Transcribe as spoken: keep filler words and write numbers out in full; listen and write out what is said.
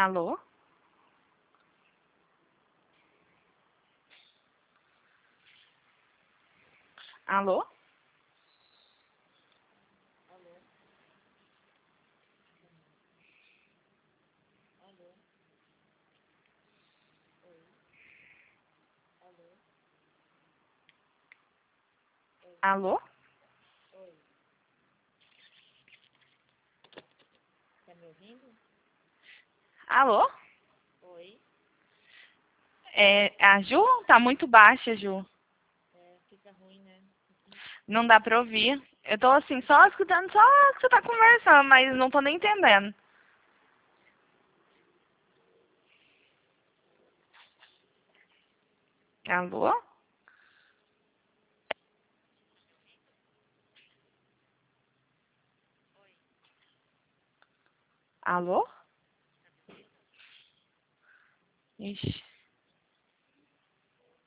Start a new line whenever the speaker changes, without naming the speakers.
Alô? Alô? Alô?
Tá me ouvindo?
Alô?
Oi.
É a Ju? Tá muito baixa, Ju.
É, fica ruim, né?
Não dá pra ouvir. Eu tô assim, só escutando só que você tá conversando, mas não tô nem entendendo. Alô? Alô? Ixi.